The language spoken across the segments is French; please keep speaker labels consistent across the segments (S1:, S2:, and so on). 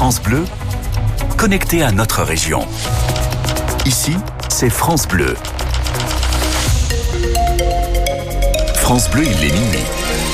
S1: France Bleu, connecté à notre région. Ici, c'est France Bleu. France Bleu, il est minuit.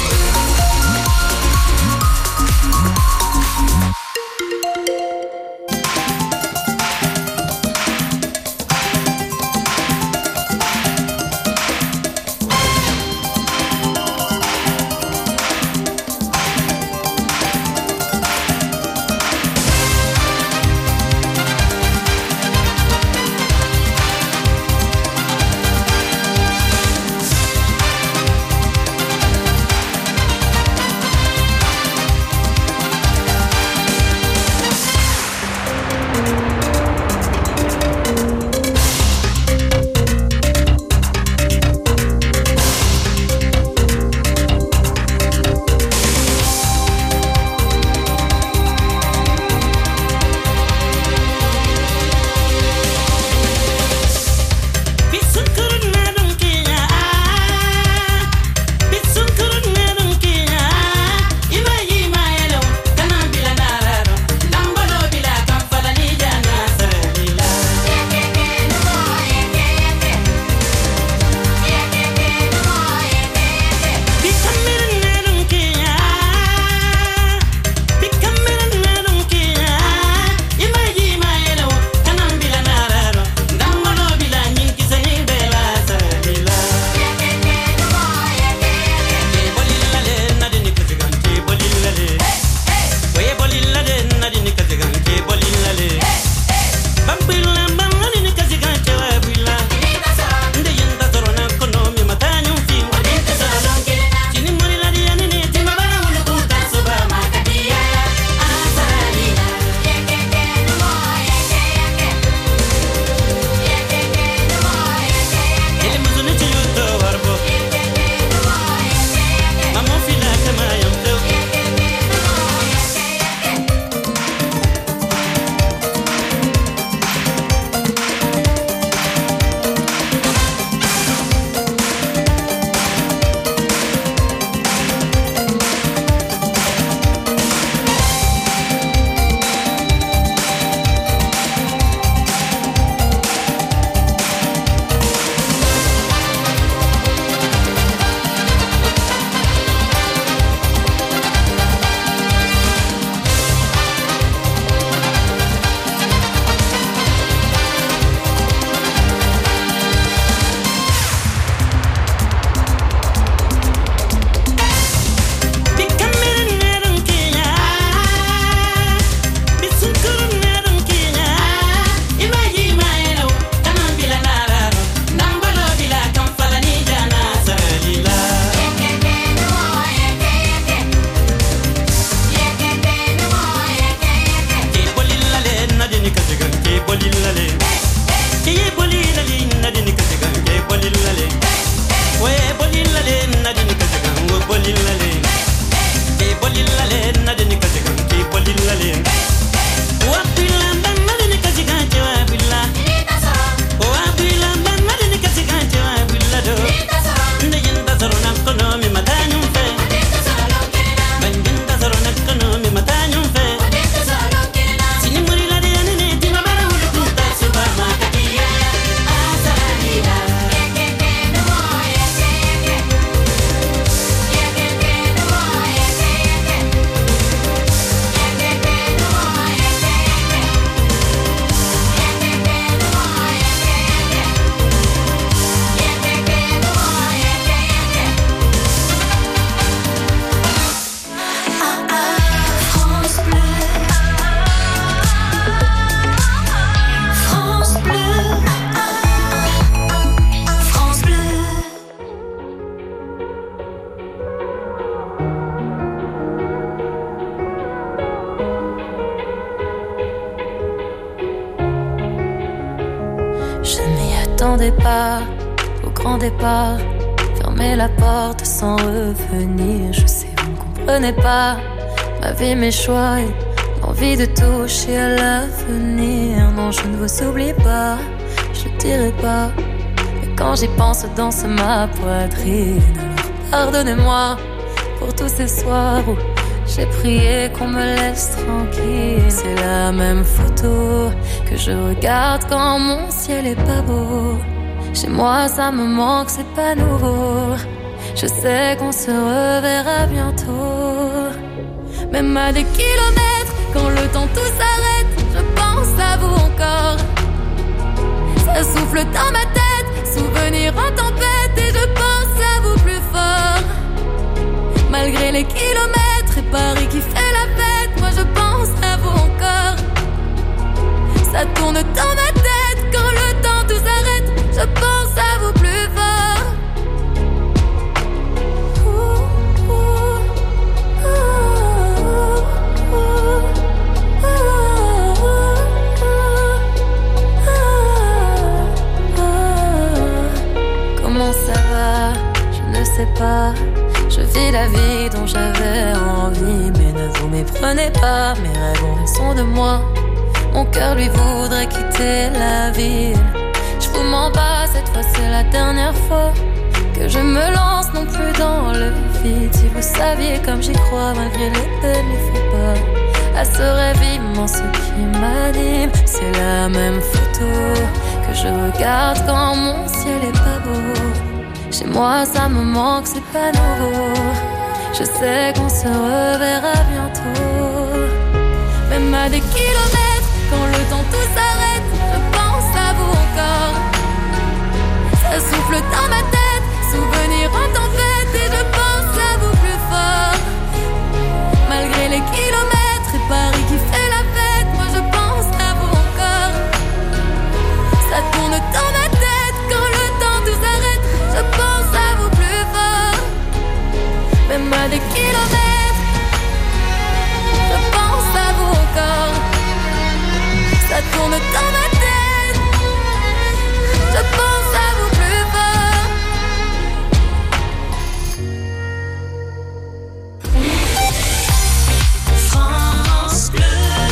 S2: m'attendais pas au grand départ. Fermer la porte sans revenir. Je sais, vous ne comprenez pas ma vie, mes choix et l'envie de toucher à l'avenir. Non, je ne vous oublie pas, je ne dirai pas. Mais quand j'y pense, danse ma poitrine. Alors pardonnez-moi pour tous ces soirs où J'ai prié qu'on me laisse tranquille. C'est la même photo que je regarde quand mon ciel est pas beau. Chez moi ça me manque, c'est pas nouveau. Je sais qu'on se reverra bientôt. Même à des kilomètres, quand le temps tout s'arrête, je pense à vous encore. Ça souffle dans ma tête, souvenir en tempête, et je pense à vous plus fort. Malgré les kilomètres et Paris qui fait la fête, moi je pense à vous encore. Ça tourne dans ma tête, quand le temps tout s'arrête, je pense à vous plus fort. Comment ça va? Je ne sais pas. Je vis la vie dont j'avais envie, mais ne vous méprenez pas, mes rêves ont raison de moi. Mon cœur lui voudrait quitter la ville. Je vous mens pas, cette fois c'est la dernière fois que je me lance non plus dans le vide. Si vous saviez comme j'y crois, malgré les peines, les faux pas, à ce rêve immense qui m'anime. C'est la même photo que je regarde quand mon ciel est pas beau. Chez moi ça me manque, c'est pas nouveau. Je sais qu'on se reverra bientôt. Même à des kilomètres, quand le temps tout s'arrête, je pense à vous encore. Ça souffle dans ma tête, souvenir en tempête, et je pense à vous plus fort. Malgré les kilomètres et Paris qui fait la fête, moi je pense à vous encore. Ça tourne dans ma tête, quand le temps tout s'arrête, je pense à vous plus fort. Même à des kilomètres, je pense à vous encore. Ça tourne dans ma tête, je pense à vous plus fort.
S3: France Bleu.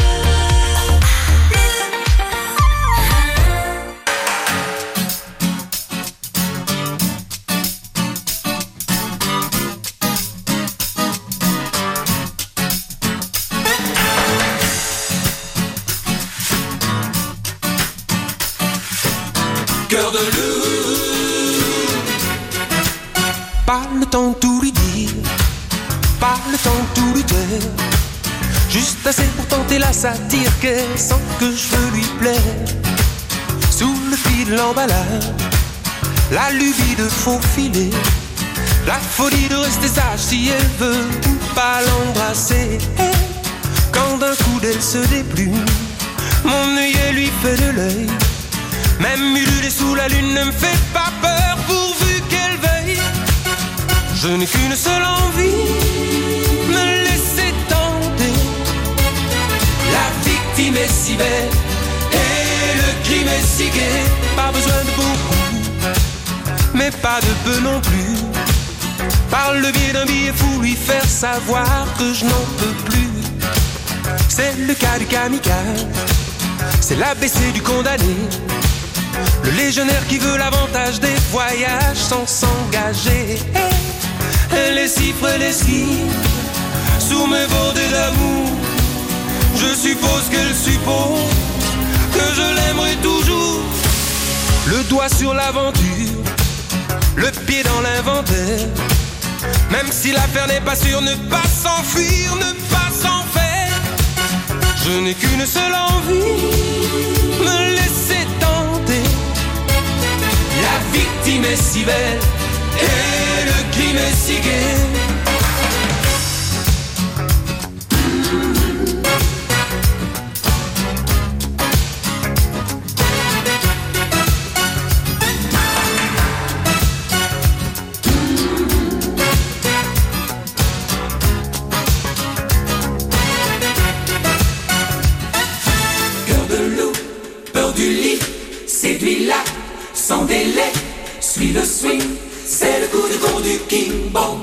S4: Cœur de loup. Pas le temps de tout lui dire, pas le temps de tout lui dire. Juste assez pour tenter la satire qu'elle sent que je veux lui plaire. Sous le fil de l'emballage, la lubie de faufiler, la folie de rester sage si elle veut pas l'embrasser. Quand d'un coup d'elle se déplume, mon œillet lui fait de l'œil. Même ululer sous la lune ne me fait pas peur pourvu qu'elle veuille. Je n'ai qu'une seule envie, me laisser tenter. La victime est si belle et le crime est si gai. Pas besoin de beaucoup, mais pas de peu non plus. Par le biais d'un billet fou, lui faire savoir que je n'en peux plus. C'est le cas du kamikaze, c'est l'ABC du condamné. Le légionnaire qui veut l'avantage des voyages sans s'engager. Elle est si l'esquive sous mes bordées d'amour. Je suppose qu'elle suppose que je l'aimerai toujours. Le doigt sur l'aventure, le pied dans l'inventaire. Même si l'affaire n'est pas sûre, ne pas s'enfuir, ne pas s'en faire. Je n'ai qu'une seule envie, me laisser tenter. La victime est si belle et le crime est si gai.
S3: Cœur de loup, peur du lit, séduit-la sans délai. Suis le swing, c'est le coup de con du King Bong.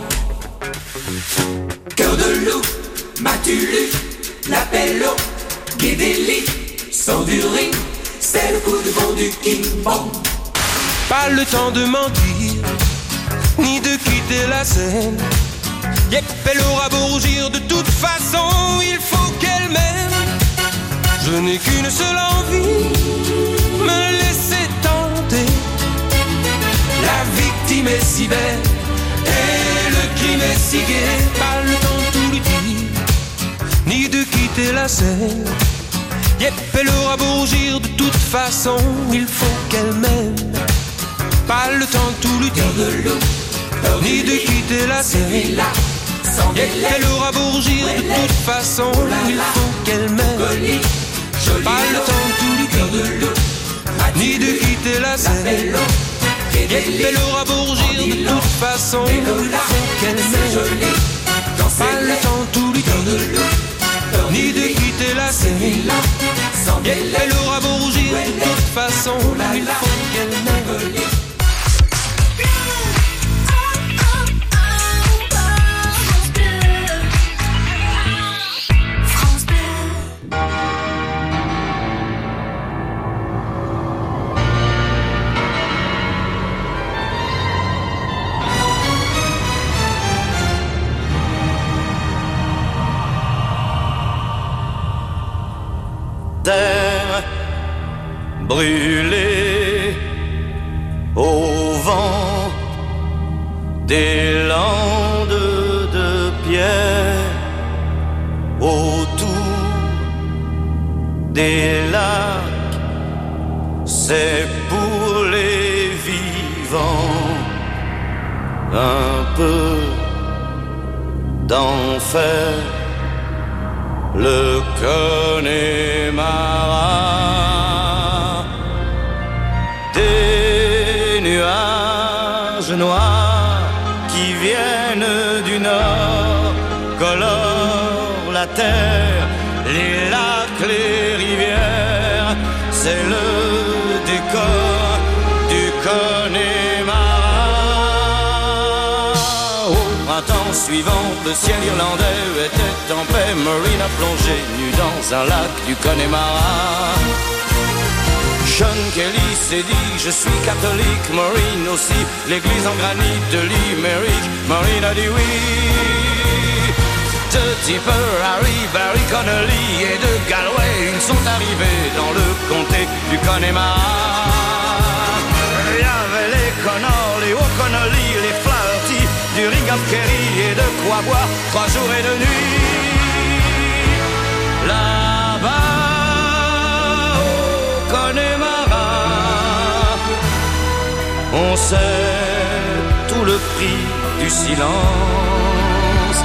S3: Cœur de loup, m'as-tu lu l'appel au Guédéli? Sors du ring, c'est le coup de con du King Bong.
S4: Pas le temps de mentir, ni de quitter la scène. Yep, elle aura beau rougir, de toute façon, il faut qu'elle m'aime. Je n'ai qu'une seule envie, me laisser tenter.
S3: La victime est si belle et le crime est si gai.
S4: Pas le temps de tout lui dire, ni de quitter la scène. Yep, elle aura beau rougir, de toute façon, il faut qu'elle m'aime. Pas le temps de tout lui dire, ni de quitter la scène. Yep, elle aura beau rougir, de toute façon, il faut qu'elle m'aime. Pas le temps de tout lui dire, ni de quitter la scène. Yep, elle aura beau rougir, de toute façon, il faut qu'elle m'aime. Pas le temps de tout lui dire, ni de quitter la scène. Yep, elle aura beau rougir, de toute façon, il faut qu'elle m'aime.
S5: Terre brûlée au vent des landes de pierre, autour des lacs, c'est pour les vivants un peu d'enfer. Le Connemara, des nuages noirs qui viennent du nord colorent la terre, les lacs, les rivières, c'est le décor du Connemara. Au printemps suivant, le ciel irlandais était en paix. Maureen a plongé nue dans un lac du Connemara. Sean Kelly s'est dit, je suis catholique. Maureen aussi, l'église en granit de Limerick. Maureen a dit oui. De Tipper, Harry, Barry Connolly et de Galway, ils sont arrivés dans le comté du Connemara. Il y avait les Connors, les O'Connolly, les Flaherty, du Ring of Kerry et de quoi boire 3 jours et 2 nuits. Là-bas au Connemara, on sait tout le prix du silence.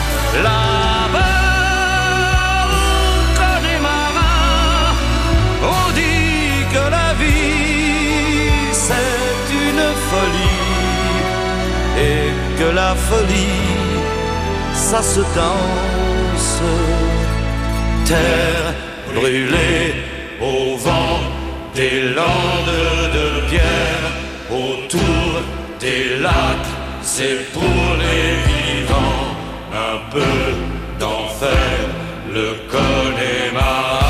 S5: Là-bas au Connemara, on dit que la vie c'est une folie et que la folie ça se danse. Terre brûlée au vent des landes de pierre, autour des lacs, c'est pour les vivants un peu d'enfer, le Connemara.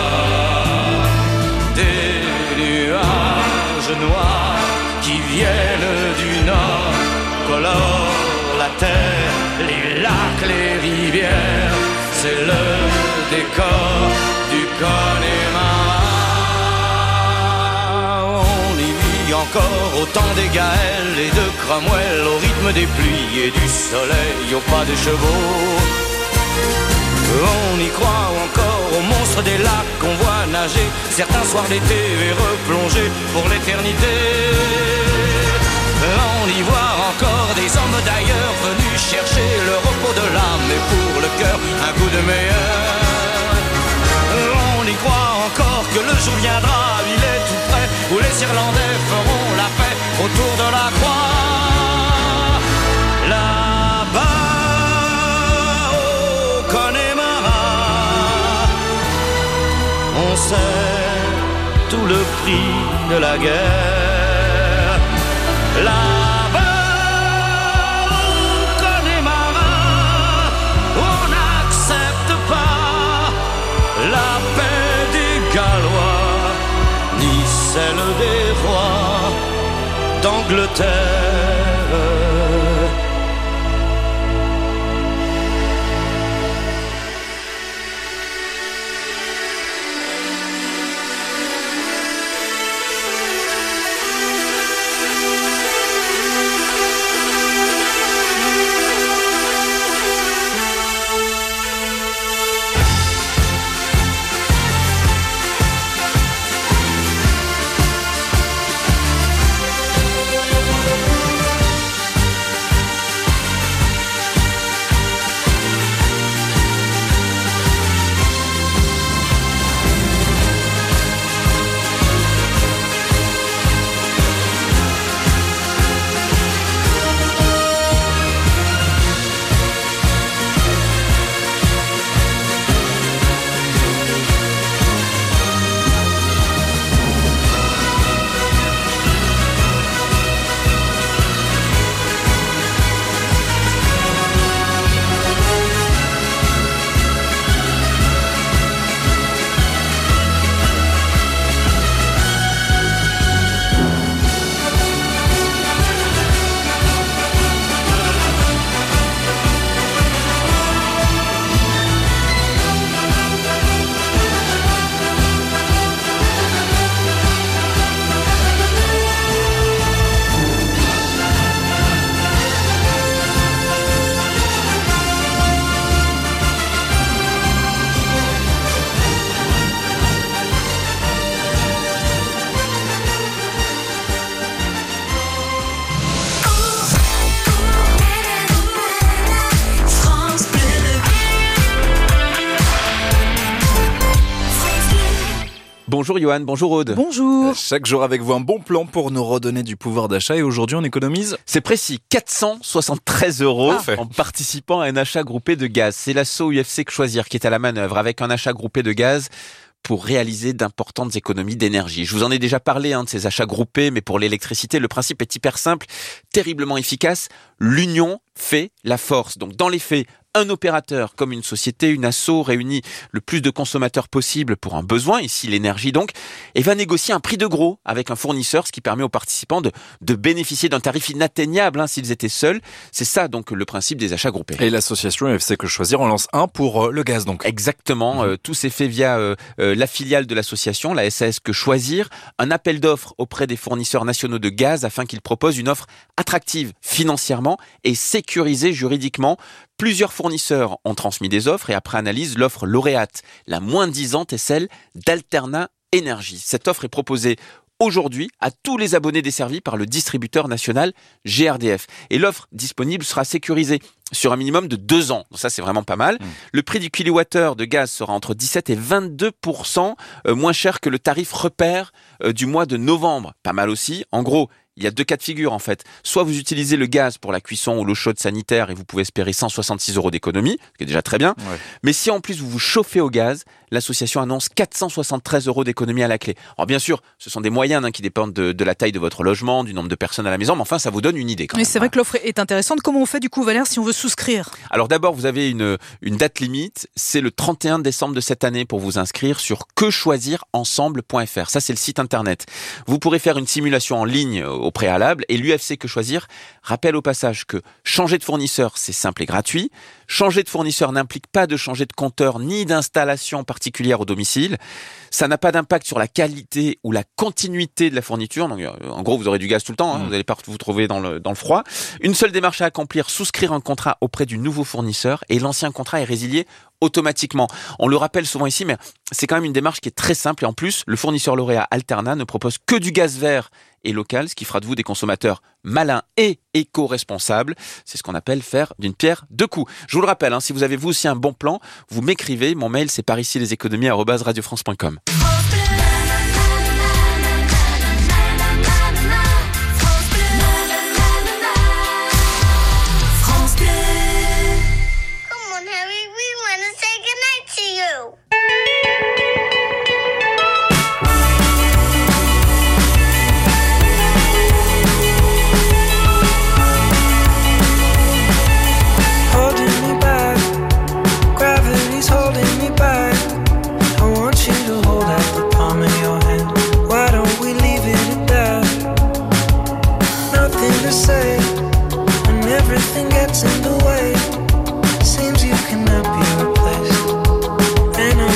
S5: Des nuages noirs qui viennent du nord colorent la terre, les lacs, les rivières, c'est le décor du Connemara. On y vit encore au temps des Gaëls et de Cromwell, au rythme des pluies et du soleil, au pas des chevaux. On y croit encore aux monstres des lacs qu'on voit nager certains soirs d'été et replonger pour l'éternité. On y voit encore des hommes d'ailleurs venus chercher le repos de l'âme et pour le cœur un coup de meilleur. On y croit encore que le jour viendra, il est tout près, où les Irlandais feront la paix autour de la croix. Là-bas au Connemara, on sait tout le prix de la guerre. Là-bas au Connemara, on n'accepte pas la paix des Gallois, ni celle des rois d'Angleterre.
S6: Bonjour Johan, bonjour Aude.
S7: Bonjour.
S8: Chaque jour avec vous, un bon plan pour nous redonner du pouvoir d'achat et aujourd'hui on économise.
S6: C'est précis, 473 € en participant à un achat groupé de gaz. C'est l'asso UFC Que Choisir qui est à la manœuvre avec un achat groupé de gaz pour réaliser d'importantes économies d'énergie. Je vous en ai déjà parlé de ces achats groupés, mais pour l'électricité, le principe est hyper simple, terriblement efficace. L'union fait la force. Donc dans les faits, un opérateur comme une société, une asso réunit le plus de consommateurs possible pour un besoin, ici l'énergie donc, et va négocier un prix de gros avec un fournisseur, ce qui permet aux participants de bénéficier d'un tarif inatteignable s'ils étaient seuls. C'est ça donc le principe des achats groupés.
S8: Et l'association UFC Que Choisir en lance un pour le gaz donc.
S6: Exactement, tout s'est fait via la filiale de l'association, la SAS Que Choisir, un appel d'offres auprès des fournisseurs nationaux de gaz afin qu'ils proposent une offre attractive financièrement et sécurisée juridiquement. Plusieurs fournisseurs ont transmis des offres et après analyse, l'offre lauréate, la moins disante, est celle d'Alterna Énergie. Cette offre est proposée aujourd'hui à tous les abonnés desservis par le distributeur national GRDF. Et l'offre disponible sera sécurisée sur un minimum de 2 ans. Donc ça, c'est vraiment pas mal. Le prix du kilowattheure de gaz sera entre 17 et 22% moins cher que le tarif repère du mois de novembre. Pas mal aussi. En gros, il y a 2 cas de figure en fait. Soit vous utilisez le gaz pour la cuisson ou l'eau chaude sanitaire et vous pouvez espérer 166 € d'économie, ce qui est déjà très bien. Ouais. Mais si en plus vous vous chauffez au gaz, l'association annonce 473 € d'économie à la clé. Alors bien sûr, ce sont des moyennes qui dépendent de la taille de votre logement, du nombre de personnes à la maison, mais enfin ça vous donne une idée quand même.
S7: C'est vrai que l'offre est intéressante. Comment on fait du coup, Valère, si on veut souscrire ?
S6: Alors d'abord, vous avez une date limite, c'est le 31 décembre de cette année pour vous inscrire sur quechoisirensemble.fr. Ça c'est le site internet. Vous pourrez faire une simulation en ligne au préalable et l'UFC Que Choisir rappelle au passage que changer de fournisseur c'est simple et gratuit. Changer de fournisseur n'implique pas de changer de compteur ni d'installation particulière au domicile. Ça n'a pas d'impact sur la qualité ou la continuité de la fourniture. Donc, en gros, vous aurez du gaz tout le temps. Vous n'allez pas vous trouver dans le froid. Une seule démarche à accomplir, souscrire un contrat auprès du nouveau fournisseur et l'ancien contrat est résilié automatiquement. On le rappelle souvent ici, mais c'est quand même une démarche qui est très simple. Et en plus, le fournisseur lauréat Alterna ne propose que du gaz vert et local, ce qui fera de vous des consommateurs malins et éco-responsables. C'est ce qu'on appelle faire d'une pierre deux coups. Je vous le rappelle, si vous avez vous aussi un bon plan, vous m'écrivez. Mon mail, c'est paricileséconomies@radiofrance.com.
S9: Everything gets in the way. Seems you cannot be replaced. And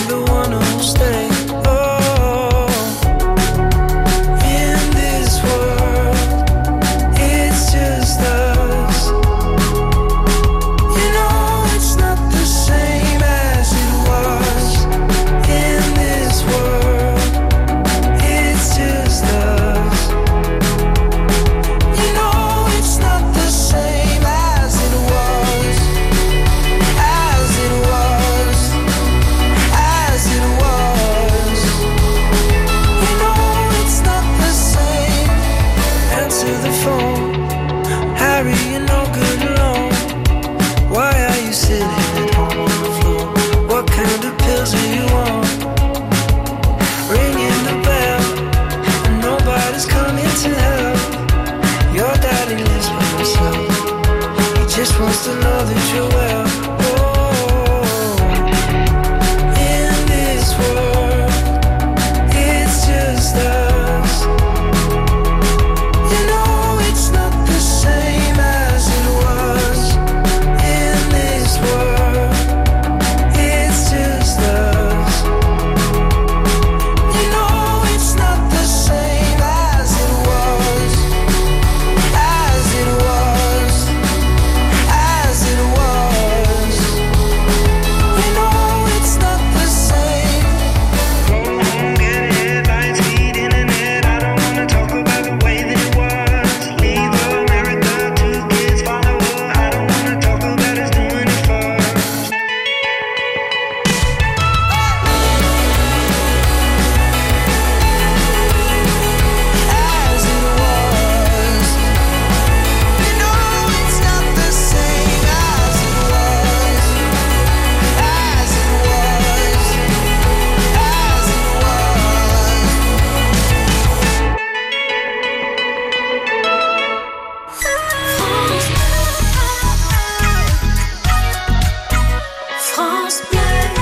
S2: France Bleu.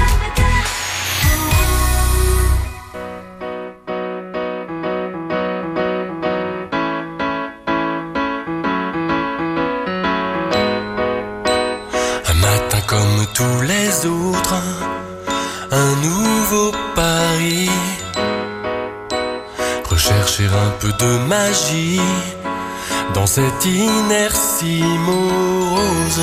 S4: Comme tous les autres, un nouveau pari. Rechercher un peu de magie dans cette inertie morose.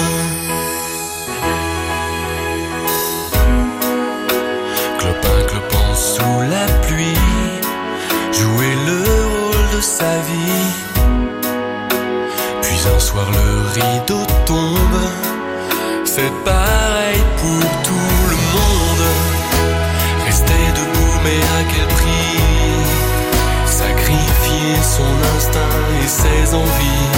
S4: Clopin sous la pluie, jouer le rôle de sa vie. Puis un soir le rideau tombe. C'est pareil pour tout le monde. Rester debout, mais à quel prix? Sacrifier son instinct et ses envies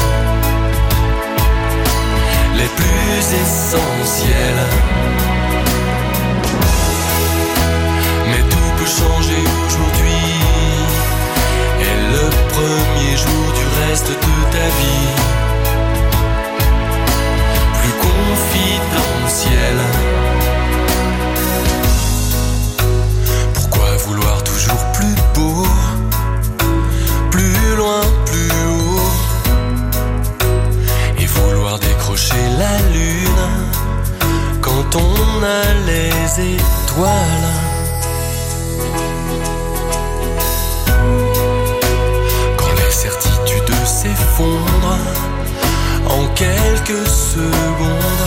S4: les plus essentielles. Mais tout peut changer aujourd'hui. Et le premier jour du reste de ta vie confidentiel. Pourquoi vouloir toujours plus beau, plus loin, plus haut, et vouloir décrocher la lune quand on a les étoiles? Quand les certitudes s'effondrent en quelques secondes,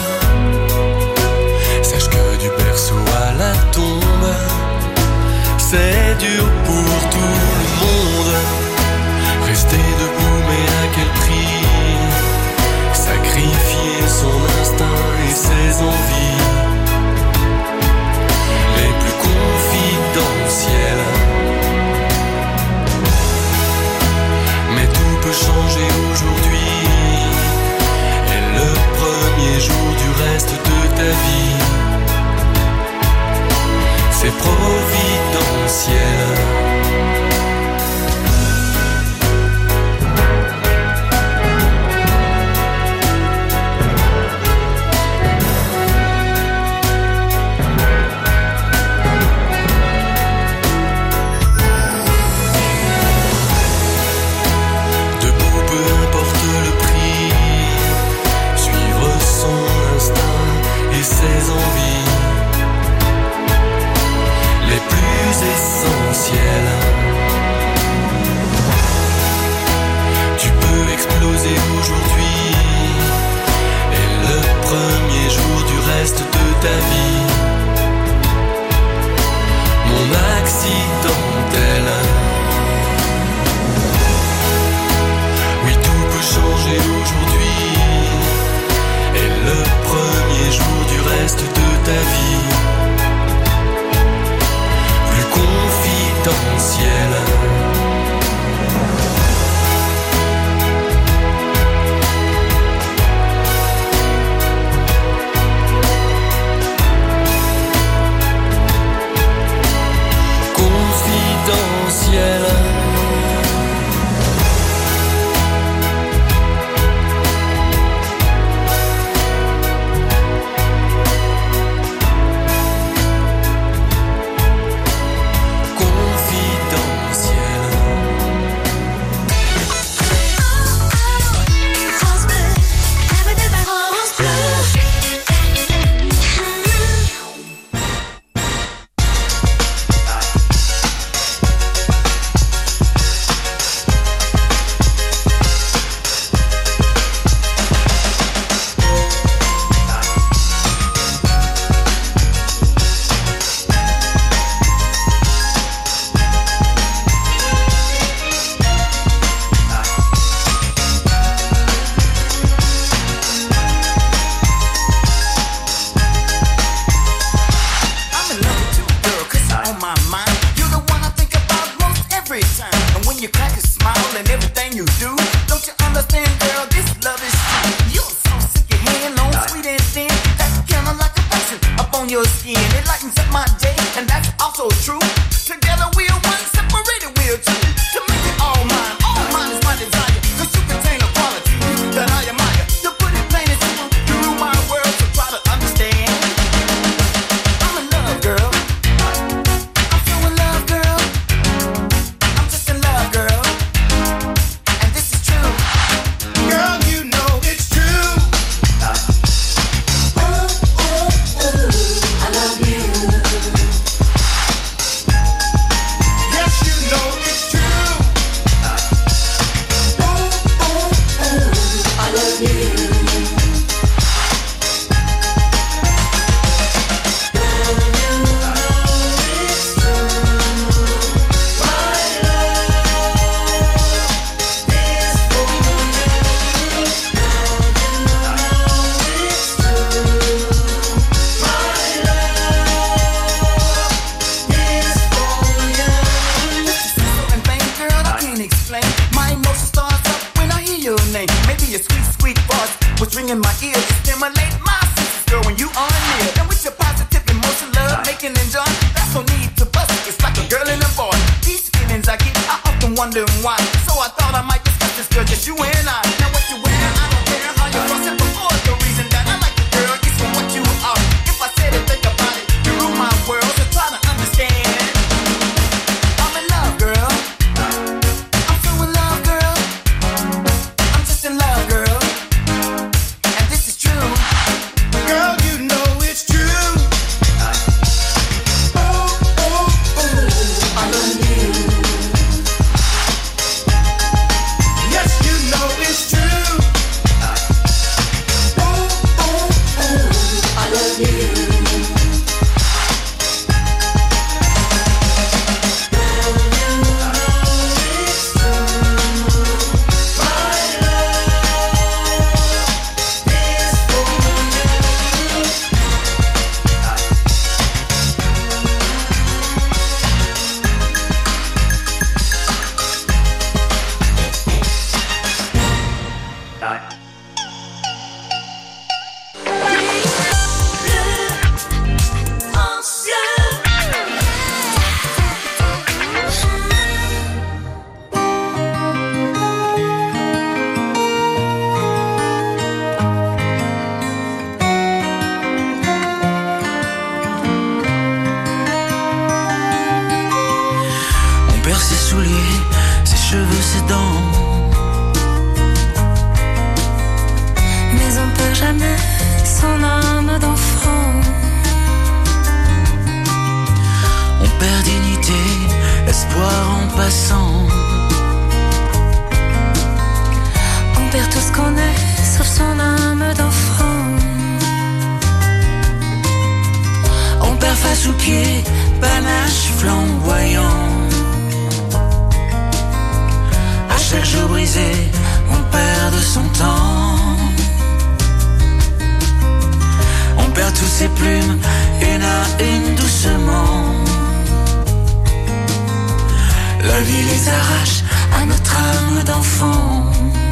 S4: sache que du berceau à la tombe, c'est dur pour tout le monde. Rester debout, mais à quel prix? Sacrifier son instinct et ses envies les plus confidentielles. Mais tout peut changer aujourd'hui. Le premier jour du reste de ta vie, c'est providentiel. Debout, peu importe le prix, son instinct et ses envies les plus essentielles. Tu peux exploser aujourd'hui et le premier jour du reste de ta vie, mon accidentel. Oui, tout peut changer aujourd'hui. Et le premier jour du reste de ta vie, plus confidentiel. Confidentiel.
S3: sous-pied, panache flamboyant. À chaque jour brisé, on perd de son temps. On perd toutes ses plumes, une à une doucement. La vie les arrache à notre âme d'enfant.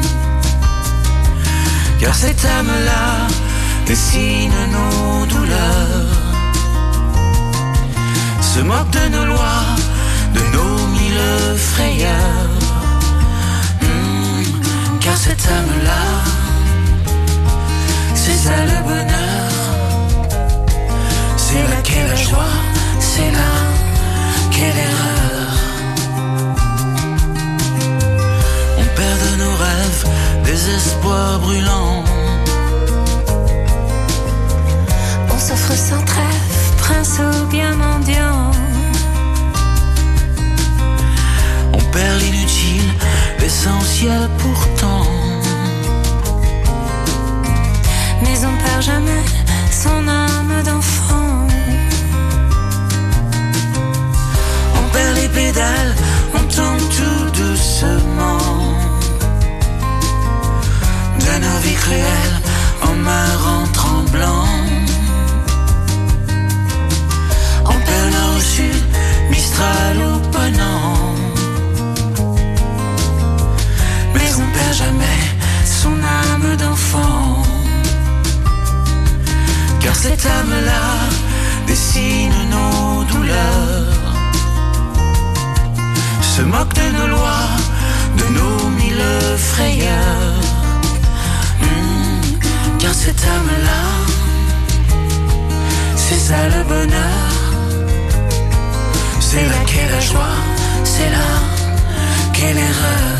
S3: Car cette âme-là dessine nos douleurs, se moque de nos lois, de nos mille frayeurs. Car cette âme-là, c'est ça le bonheur. C'est là qu'est la joie, c'est là qu'est l'erreur. On perd de nos rêves des espoirs brûlants.
S2: On s'offre sans trêve, prince ou bien mendiant.
S3: On perd l'inutile, l'essentiel pourtant.
S2: Mais on perd jamais son âme d'enfant.
S3: On perd les pédales, on tombe tout doucement. De nos vies cruelles, on meurt en tremblant. On perd nord au sud, Mistral ou Ponant. Mais on perd jamais son âme d'enfant. Car cette âme-là dessine nos douleurs, se moque de nos lois, de nos mille frayeurs. Car cette âme-là, c'est ça le bonheur. C'est là qu'est la joie, c'est là qu'est l'erreur.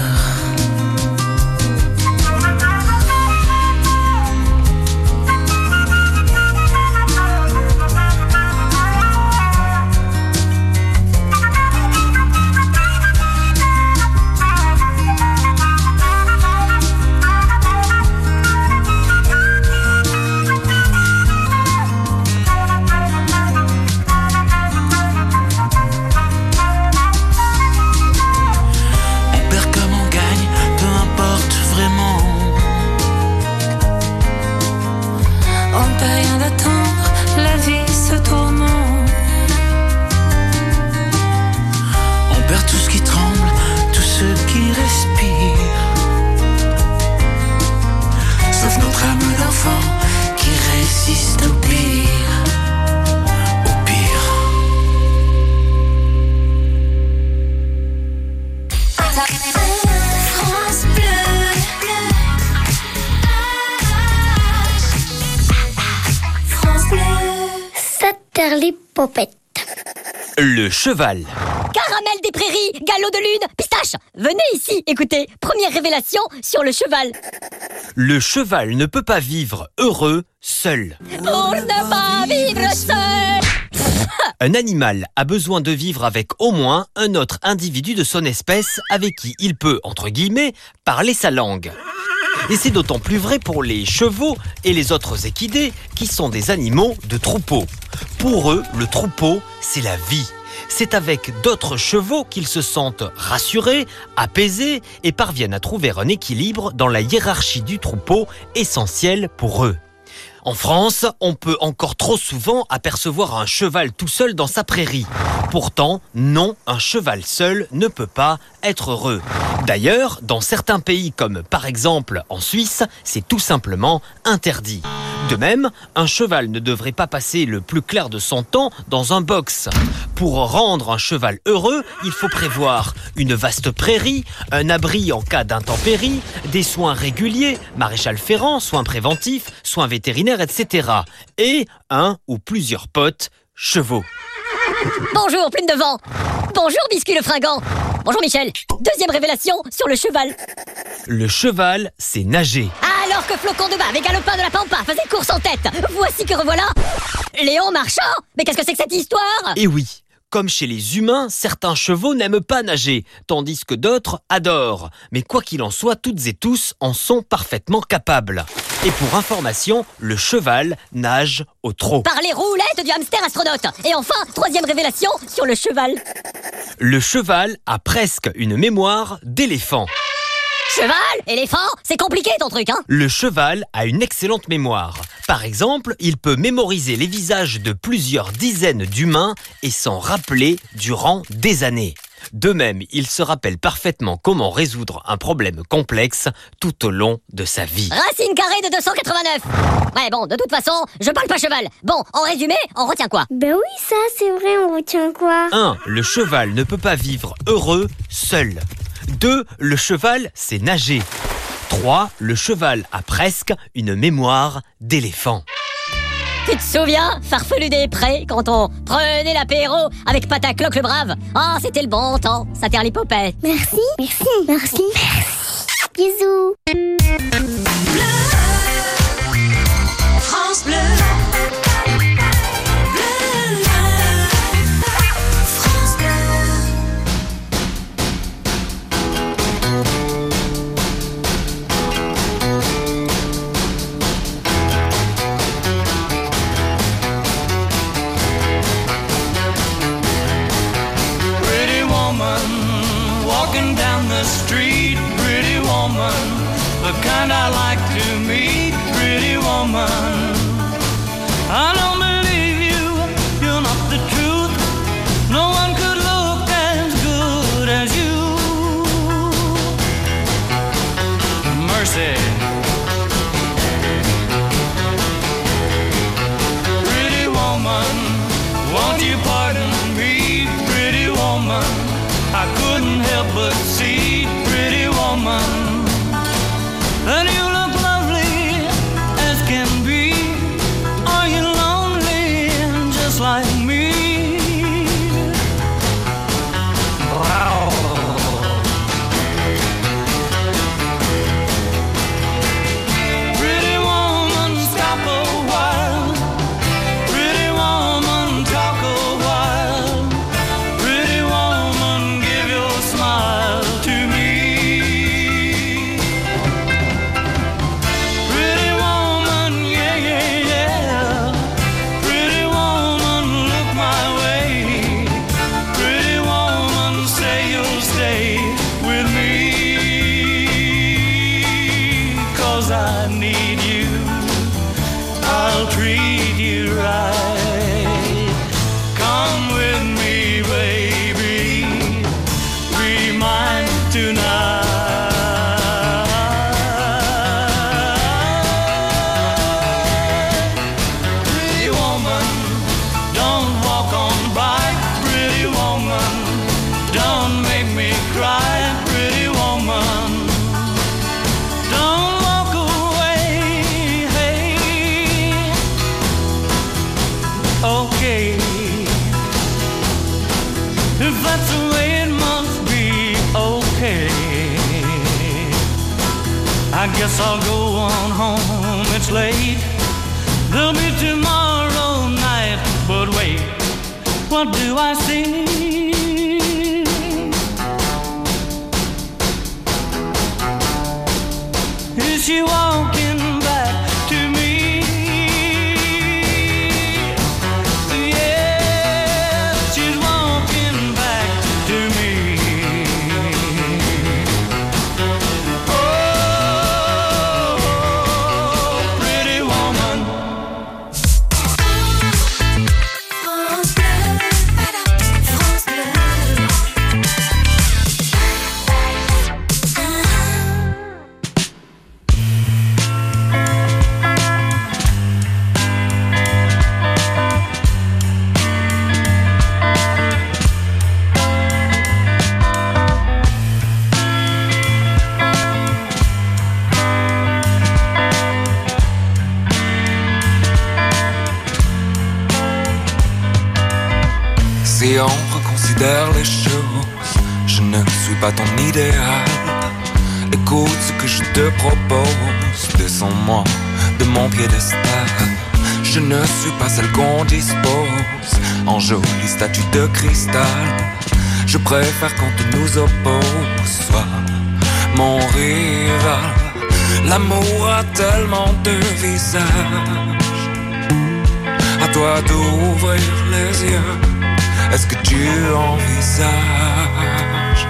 S9: Le cheval.
S10: Caramel des prairies, galop de lune, pistache. Venez ici, écoutez, première révélation sur le cheval.
S9: Le cheval ne peut pas vivre heureux seul.
S10: Pour ne pas vivre seul.
S9: Un animal a besoin de vivre avec au moins un autre individu de son espèce avec qui il peut, entre guillemets, parler sa langue. Et c'est d'autant plus vrai pour les chevaux et les autres équidés qui sont des animaux de troupeau. Pour eux, le troupeau, c'est la vie. C'est avec d'autres chevaux qu'ils se sentent rassurés, apaisés et parviennent à trouver un équilibre dans la hiérarchie du troupeau essentiel pour eux. En France, on peut encore trop souvent apercevoir un cheval tout seul dans sa prairie. Pourtant, non, un cheval seul ne peut pas être heureux. D'ailleurs, dans certains pays comme par exemple en Suisse, c'est tout simplement interdit. De même, un cheval ne devrait pas passer le plus clair de son temps dans un box. Pour rendre un cheval heureux, il faut prévoir une vaste prairie, un abri en cas d'intempérie, des soins réguliers, maréchal ferrant, soins préventifs, soins vétérinaires, etc. Et un ou plusieurs potes, chevaux.
S10: Bonjour, plume de vent. Bonjour, biscuit le fringant. Bonjour, Michel. Deuxième révélation sur le cheval.
S9: Le cheval, c'est nager.
S10: Alors que Flocon de Bave et Galopin de la Pampa faisaient course en tête, voici que revoilà Léon Marchand. Mais qu'est-ce que c'est que cette histoire?
S9: Eh oui, comme chez les humains, certains chevaux n'aiment pas nager, tandis que d'autres adorent. Mais quoi qu'il en soit, toutes et tous en sont parfaitement capables. Et pour information, le cheval nage au trot.
S10: Par les roulettes du hamster astronaute. Et enfin, troisième révélation sur le cheval.
S9: Le cheval a presque une mémoire d'éléphant.
S10: Cheval, éléphant, c'est compliqué ton truc, hein?
S9: Le cheval a une excellente mémoire. Par exemple, il peut mémoriser les visages de plusieurs dizaines d'humains et s'en rappeler durant des années. De même, il se rappelle parfaitement comment résoudre un problème complexe tout au long de sa vie.
S10: Racine carrée de 289. Ouais, bon, de toute façon, je parle pas cheval. Bon, en résumé, on retient quoi?
S11: Ben oui, ça, c'est vrai, on retient quoi?
S9: 1. Le cheval ne peut pas vivre heureux seul. 2. Le cheval sait nager. 3. Le cheval a presque une mémoire d'éléphant.
S10: Tu te souviens, farfelu des prés, quand on prenait l'apéro avec Patacloc le brave? Ah, c'était le bon temps, ça terre l'hypopète.
S11: Merci, merci, merci, merci. Bisous.
S3: France Bleu.
S5: Walking down the street, pretty woman, the kind I like to meet, pretty woman. I don't believe you, you're not the truth. No one could look as good as you. Mercy. Pretty woman, won't you pardon me, pretty woman? I couldn't help but see, pretty woman, and you look lovely as can be. Are you lonely just like me? Pretty woman, stop a while. Pretty woman, talk a while. Pretty woman, give your smile to me. Pretty woman, yeah, yeah, yeah. Pretty woman, look my way. Pretty woman, say you'll stay with me. 'Cause I need you, I'll treat you right. Come with me, baby, be mine tonight. Pretty woman, don't walk on by. Pretty woman, don't make me cry. Pretty woman, don't walk away. Hey, okay, if that's the way it must be, okay. I guess I'll go on home, it's late. There'll be tomorrow night, but wait, what do I see? Is she walking back to me? Yeah, she's walking back to me. Oh, pretty woman.
S3: France Bleu, France Bleu.
S12: Si on reconsidère les choses, je ne suis pas ton idéal. Écoute ce que je te propose, descends-moi de mon piédestal. Je ne suis pas celle qu'on dispose en jolie statue de cristal. Je préfère qu'on te nous oppose, soit mon rival. L'amour a tellement de visages. À toi d'ouvrir les yeux. Est-ce que tu envisages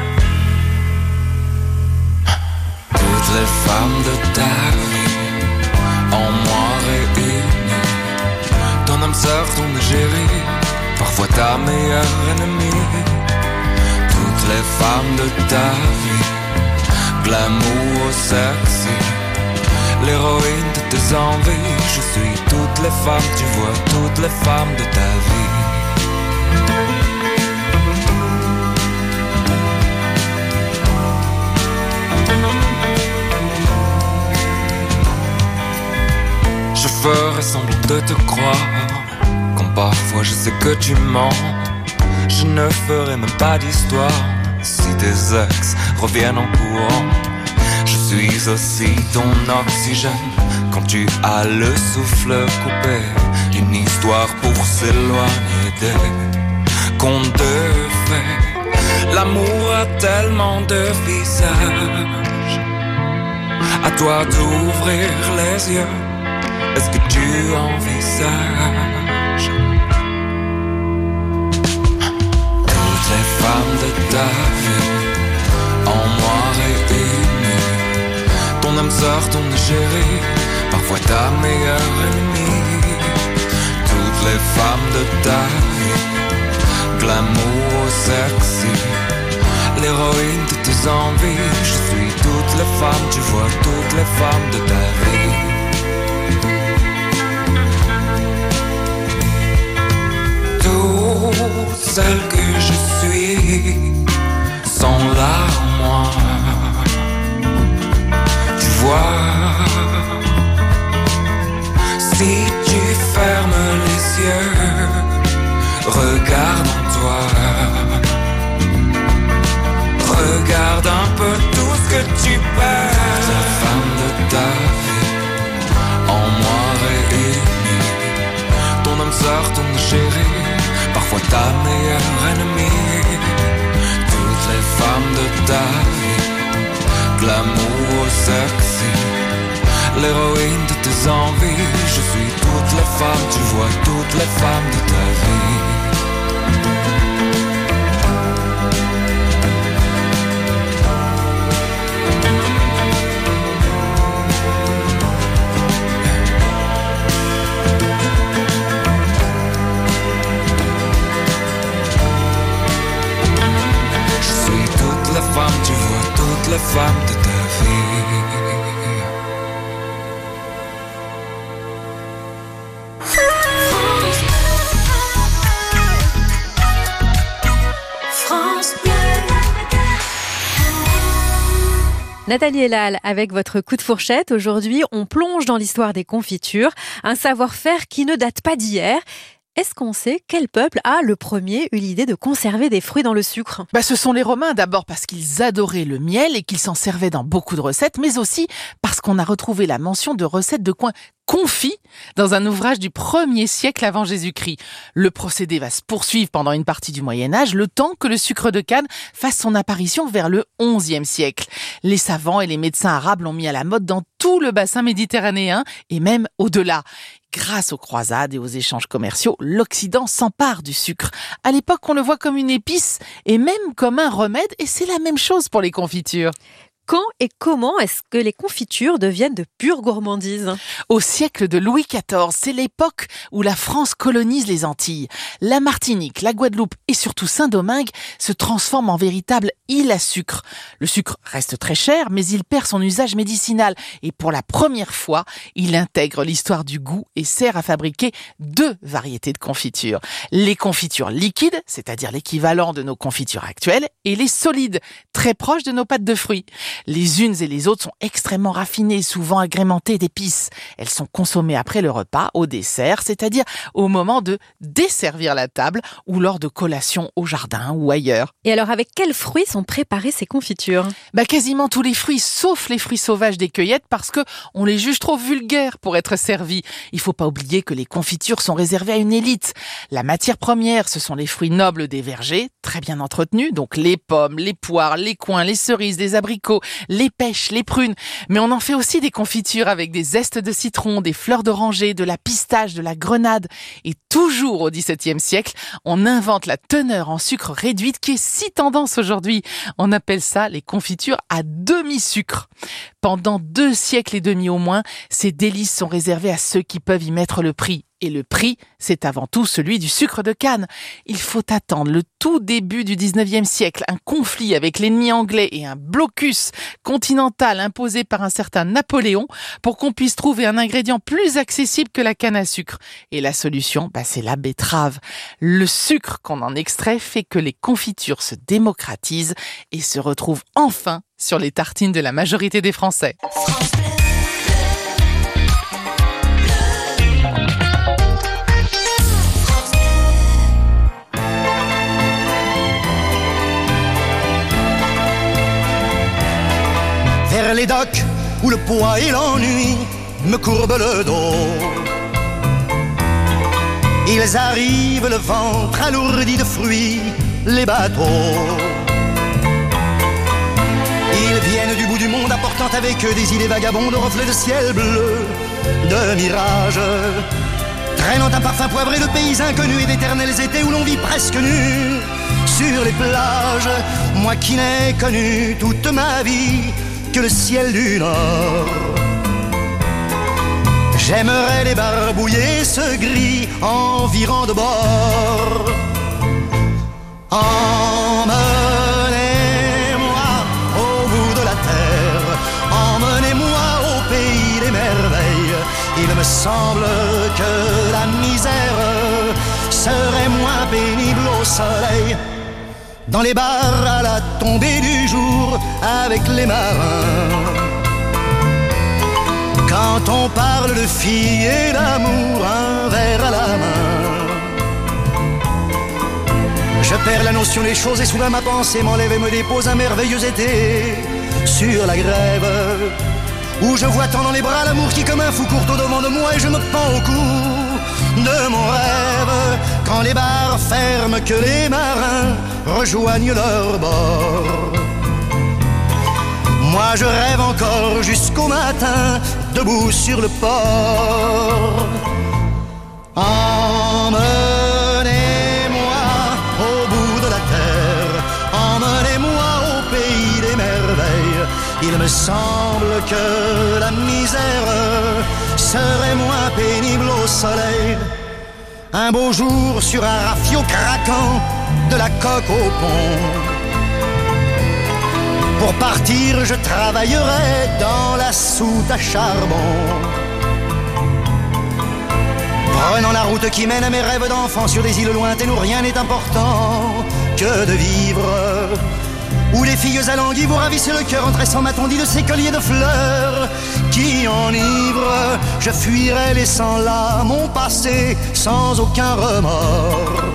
S12: toutes les femmes de ta vie en moi réunies? Ton âme sœur, ton égérie, parfois ta meilleure ennemie. Toutes les femmes de ta vie, glamour sexy, l'héroïne de tes envies. Je suis toutes les femmes, tu vois, toutes les femmes de ta vie. Je ferai semblant de te croire, quand parfois je sais que tu mens. Je ne ferai même pas d'histoire, si tes ex reviennent en courant. Je suis aussi ton oxygène, quand tu as le souffle coupé. Une histoire pour s'éloigner des contes de fées. L'amour a tellement de visages. À toi d'ouvrir les yeux. Est-ce que tu envisages toutes les femmes de ta vie en moi réunies? Ton âme sœur, ton égérie, parfois ta meilleure ennemie. Toutes les femmes de ta vie, glamour sexy, l'héroïne de tes envies. Je suis toutes les femmes, tu vois, toutes les femmes de ta vie. Toutes celles que je suis sont là en moi. Tu vois, si tu fermes les yeux, regarde en toi. Regarde un peu tout ce que tu perds. La femme de ta vie, en moi réunie. Ton âme sœur, ton chéri, parfois ta meilleure ennemie. Toutes les femmes de ta vie, glamour sexy, l'héroïne de tes envies. Je suis toutes les femmes, tu vois, toutes les femmes de ta vie. Tu vois toutes les femmes de ta vie.
S2: France Bleu.
S13: Nathalie Elal avec votre coup de fourchette. Aujourd'hui, on plonge dans l'histoire des confitures, un savoir-faire qui ne date pas d'hier. Est-ce qu'on sait quel peuple a le premier eu l'idée de conserver des fruits dans le sucre ?
S14: Ce sont les Romains d'abord parce qu'ils adoraient le miel et qu'ils s'en servaient dans beaucoup de recettes, mais aussi parce qu'on a retrouvé la mention de recettes de coin confits dans un ouvrage du 1er siècle avant Jésus-Christ. Le procédé va se poursuivre pendant une partie du Moyen-Âge, le temps que le sucre de canne fasse son apparition vers le 11e siècle. Les savants et les médecins arabes l'ont mis à la mode dans tout le bassin méditerranéen et même au-delà. Grâce aux croisades et aux échanges commerciaux, l'Occident s'empare du sucre. À l'époque, on le voit comme une épice et même comme un remède, et c'est la même chose pour les confitures.
S13: Quand et comment est-ce que les confitures deviennent de pure gourmandise ?
S14: Au siècle de Louis XIV, c'est l'époque où la France colonise les Antilles. La Martinique, la Guadeloupe et surtout Saint-Domingue se transforment en véritable île à sucre. Le sucre reste très cher, mais il perd son usage médicinal. Et pour la première fois, il intègre l'histoire du goût et sert à fabriquer 2 variétés de confitures. Les confitures liquides, c'est-à-dire l'équivalent de nos confitures actuelles, et les solides, très proches de nos pâtes de fruits. Les unes et les autres sont extrêmement raffinées, souvent agrémentées d'épices. Elles sont consommées après le repas, au dessert, c'est-à-dire au moment de desservir la table ou lors de collations au jardin ou ailleurs.
S13: Et alors, avec quels fruits sont préparées ces confitures ?
S14: Quasiment tous les fruits, sauf les fruits sauvages des cueillettes, parce que on les juge trop vulgaires pour être servis. Il faut pas oublier que les confitures sont réservées à une élite. La matière première, ce sont les fruits nobles des vergers, très bien entretenus, donc les pommes, les poires, les coings, les cerises, les abricots, les pêches, les prunes. Mais on en fait aussi des confitures avec des zestes de citron, des fleurs d'oranger, de la pistache, de la grenade. Et toujours au XVIIe siècle, on invente la teneur en sucre réduite qui est si tendance aujourd'hui. On appelle ça les confitures à demi-sucre. Pendant 2 siècles et demi au moins, ces délices sont réservées à ceux qui peuvent y mettre le prix. Et le prix, c'est avant tout celui du sucre de canne. Il faut attendre le tout début du 19e siècle, un conflit avec l'ennemi anglais et un blocus continental imposé par un certain Napoléon pour qu'on puisse trouver un ingrédient plus accessible que la canne à sucre. Et la solution, c'est la betterave. Le sucre qu'on en extrait fait que les confitures se démocratisent et se retrouvent enfin sur les tartines de la majorité des Français.
S15: Vers les docks où le poids et l'ennui me courbent le dos. Ils arrivent le ventre alourdi de fruits, les bateaux. Ils viennent du bout du monde apportant avec eux des idées vagabondes, de reflets de ciel bleu, de mirages, traînant un parfum poivré de pays inconnus et d'éternels étés où l'on vit presque nu sur les plages. Moi qui n'ai connu toute ma vie que le ciel du Nord, j'aimerais débarbouiller ce gris environ de bord. Emmenez-moi au bout de la terre, emmenez-moi au pays des merveilles. Il me semble que la misère serait moins pénible au soleil. Dans les bars à la tombée du jour avec les marins, quand on parle de filles et d'amour, un verre à la main. Je perds la notion des choses et soudain ma pensée m'enlève et me dépose un merveilleux été sur la grève, où je vois tant dans les bras l'amour qui comme un fou court au devant de moi et je me pends au cou de mon rêve. Quand les bars ferment, que les marins rejoignent leur bord, moi je rêve encore jusqu'au matin, debout sur le port. Emmenez-moi au bout de la terre, emmenez-moi au pays des merveilles. Il me semble que la misère serait moins pénible au soleil. Un beau jour sur un rafio craquant, de la coque au pont. Pour partir, je travaillerai dans la soute à charbon, prenant la route qui mène à mes rêves d'enfant sur des îles lointaines où rien n'est important que de vivre, où les filles alanguies vous ravissent le cœur en tressant ma tondie de ces colliers de fleurs qui enivrent. Je fuirai laissant là mon passé sans aucun remords,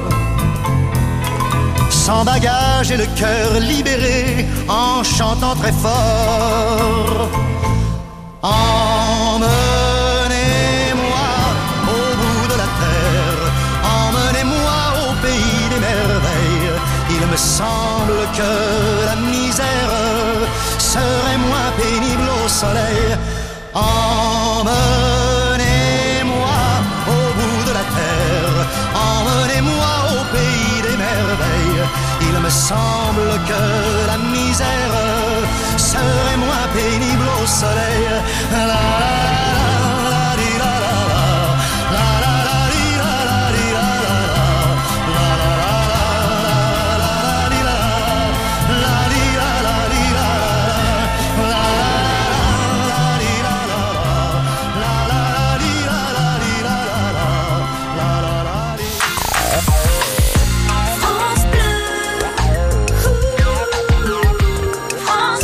S15: sans bagage et le cœur libéré en chantant très fort. Emmenez-moi au bout de la terre, emmenez-moi au pays des merveilles. Il me semble que la misère serait moins pénible au soleil. Emmenez-moi au bout de la terre, emmenez-moi au pays des merveilles. Il me semble que la misère serait moins pénible au soleil. La, la, la, di, la, la, la, la, la, la, di, la, la, di, la, la, la, la, la, la, di, la, la, di, la, la, di, la, la, la, di, la, la, la, la, di, la, la, di, la, la, la, la, di.
S3: France Bleu, France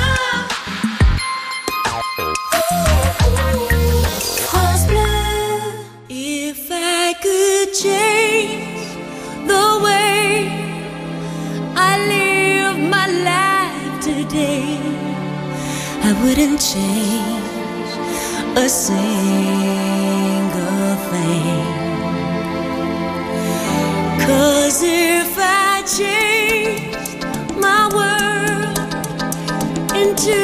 S3: Bleu. If I could change the way I live my life today, I wouldn't change a single thing. 'Cause if I changed my world into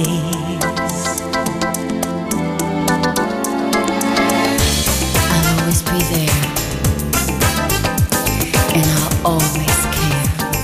S16: face. I'll always be there, and I'll always care.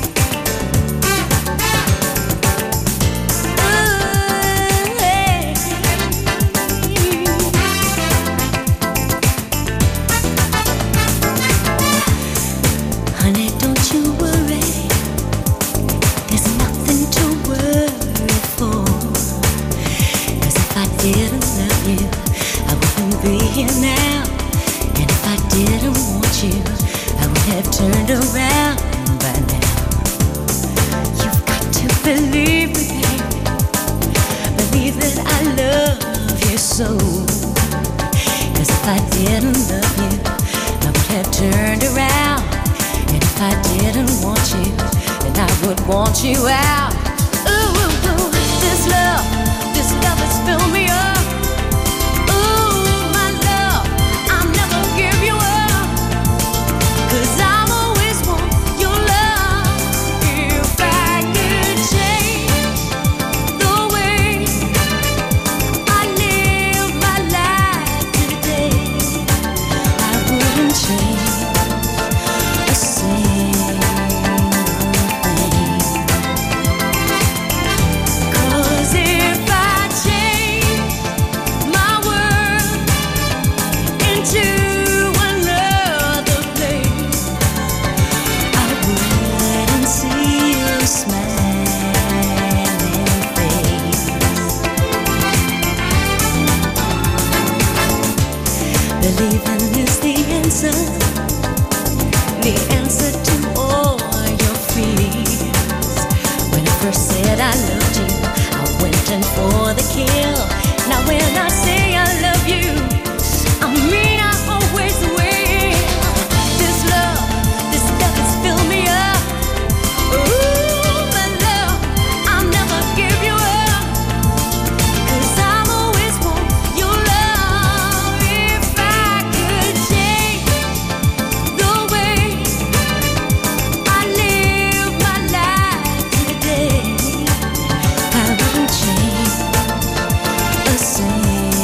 S16: Honey, don't you worry, there's nothing to worry for. 'Cause if I didn't love you, I wouldn't be here now. And if I didn't want you, I would have turned around by now. You've got to believe me, baby. Believe that I love you so. 'Cause if I didn't love you, I would have turned around. And if I didn't want you, then I would want you out. Ooh, ooh, ooh, this love has filled me up. Ooh, my love, I'll never give you up. 'Cause I'll always want your love. If I could change the way I live my life today, I wouldn't change a single thing. 'Cause if I change my world into another place, I wouldn't see your smiling face. Believing is the answer to all your fears. When I first said I loved you, I went in for the kill. Now when I say I love you, I mean I always will. This love has filled me up. Ooh, my love, I'll never give you up. 'Cause I'll always want your love. If I could change the way I live my life today, I wouldn't change a single thing.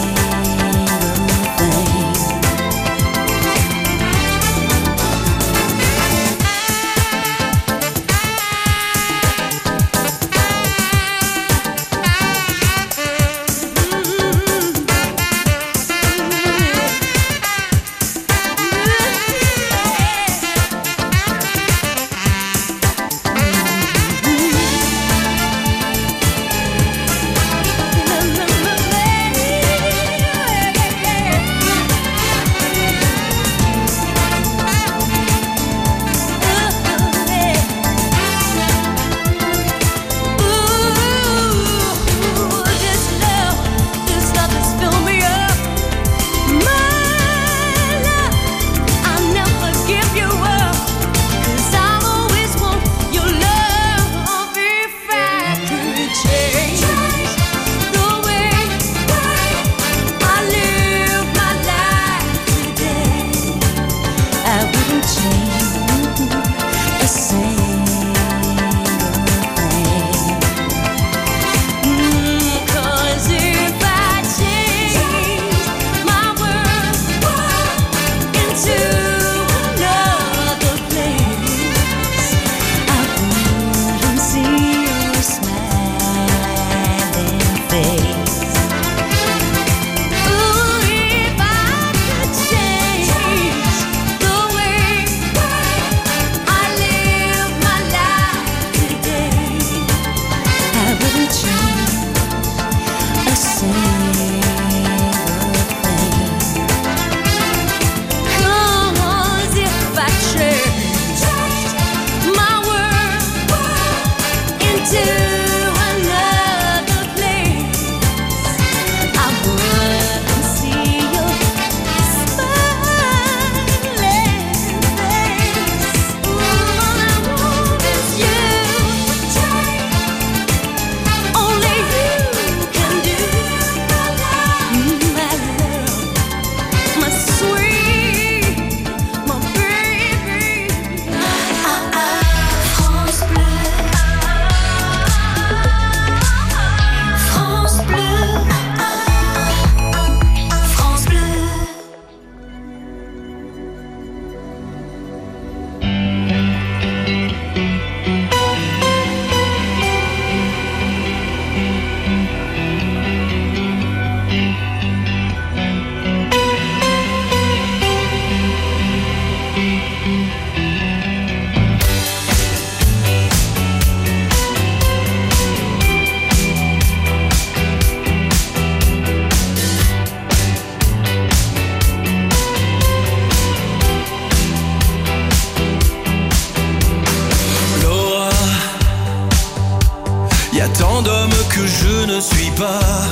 S15: je ne suis pas.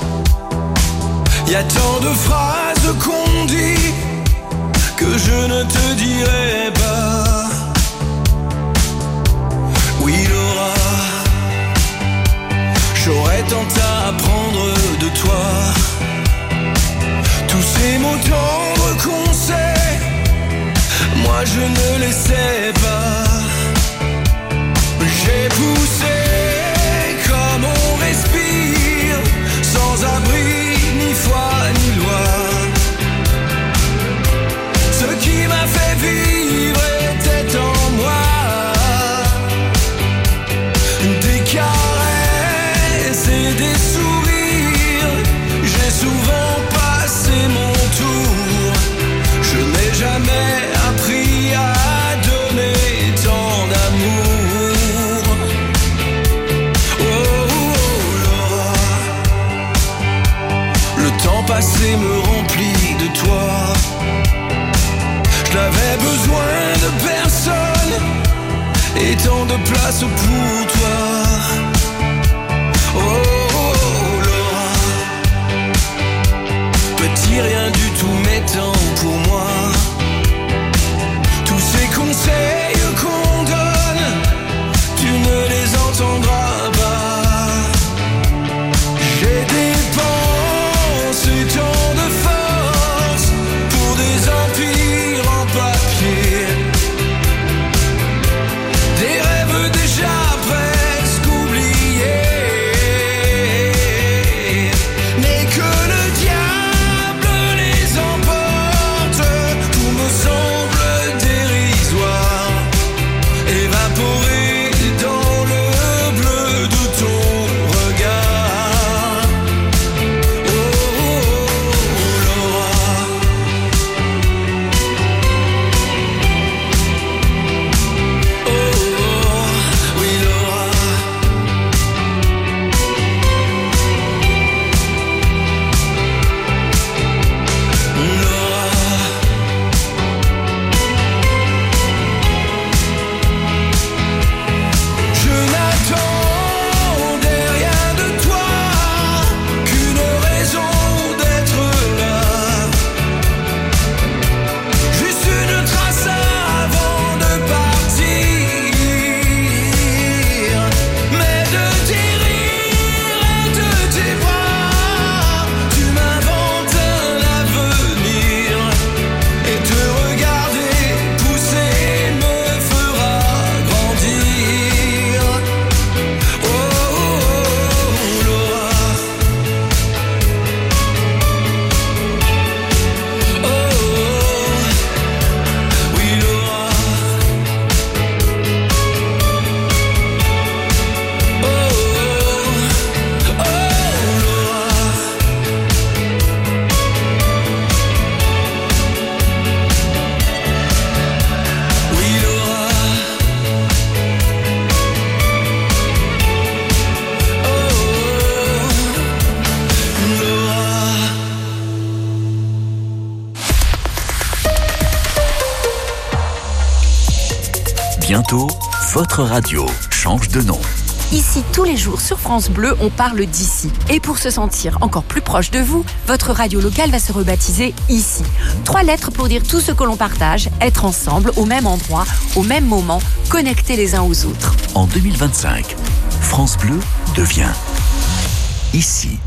S15: Y a tant de phrases qu'on dit que je ne te dirai pas. Oui Laura, j'aurais tant à apprendre de toi. Tous ces mots tendres qu'on sait, moi je ne les sais pas. J'ai poussé comme on respire, sans abri, ni foi, ni loi. Ce qui m'a fait vivre était en moi. Des caresses et des sourires, j'ai souvent passé mon tour. Je n'ai jamais appris à donner tant d'amour. Oh, Laura, le temps passé me remplit de toi. Je n'avais besoin de personne et tant de place pour toi. Oh, Laura, petit rien du tout mais tant pour moi. Tous ces conseils qu'on donne, tu ne les entendras pas. J'ai dépensé tant de force pour des empires en papier, des rêves déjà presque oubliés. Mais que le diable les emporte, tout me semble dérisoire, évaporé dans le bleu de ton regard. Oh, Laura, oh, oui Laura. Je n'attendais rien de toi qu'une raison d'être là. Juste une trace avant de partir. Mais de tes rires et de tes bras, tu m'inventes un avenir. Et te regarder pousser me fera grandir. Oh, Laura. Oh, oui Laura. Oh, Laura. Oui Laura.
S1: Bientôt, votre radio change de nom.
S17: Ici, tous les jours sur France Bleu, on parle d'ici. Et pour se sentir encore plus proche de vous, votre radio locale va se rebaptiser Ici. 3 lettres pour dire tout ce que l'on partage, être ensemble, au même endroit, au même moment, connectés les uns aux autres.
S1: En 2025, France Bleu devient Ici.